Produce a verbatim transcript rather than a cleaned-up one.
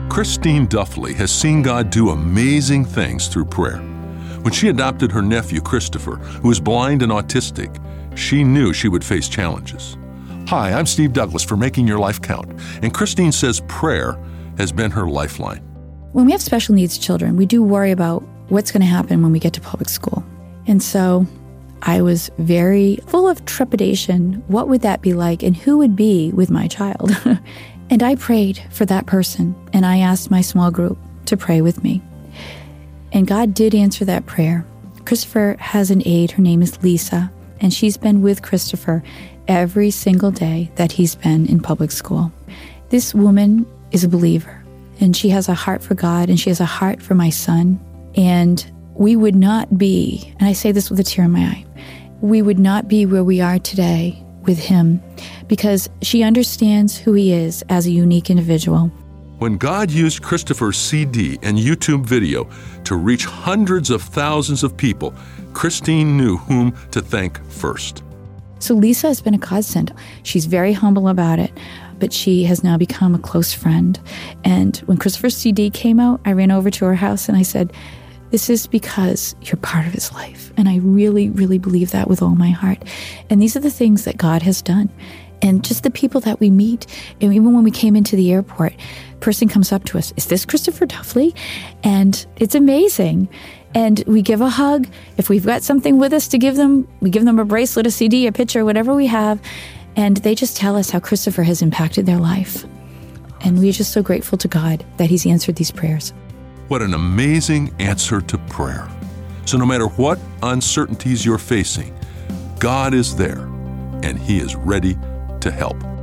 Christine Duffley has seen God do amazing things through prayer. When she adopted her nephew, Christopher, who is blind and autistic, she knew she would face challenges. Hi, I'm Steve Douglas for Making Your Life Count, and Christine says prayer has been her lifeline. When we have special needs children, we do worry about what's going to happen when we get to public school. And so I was very full of trepidation. What would that be like, and who would be with my child? And I prayed for that person, and I asked my small group to pray with me. And God did answer that prayer. Christopher has an aide. Her name is Lisa, and she's been with Christopher every single day that he's been in public school. This woman is a believer, and she has a heart for God, and she has a heart for my son. And we would not be, and I say this with a tear in my eye, we would not be where we are today with him because she understands who he is as a unique individual. When God used Christopher's C D and YouTube video to reach hundreds of thousands of people, Christine knew whom to thank first. So Lisa has been a godsend. She's very humble about it, but she has now become a close friend. And when Christopher's C D came out, I ran over to her house and I said, this is because you're part of his life. And I really, really believe that with all my heart. And these are the things that God has done. And just the people that we meet. And even when we came into the airport, a person comes up to us, is this Christopher Duffley? And it's amazing. And we give a hug. If we've got something with us to give them, we give them a bracelet, a C D, a picture, whatever we have. And they just tell us how Christopher has impacted their life. And we're just so grateful to God that he's answered these prayers. What an amazing answer to prayer. So no matter what uncertainties you're facing, God is there, and he is ready to help.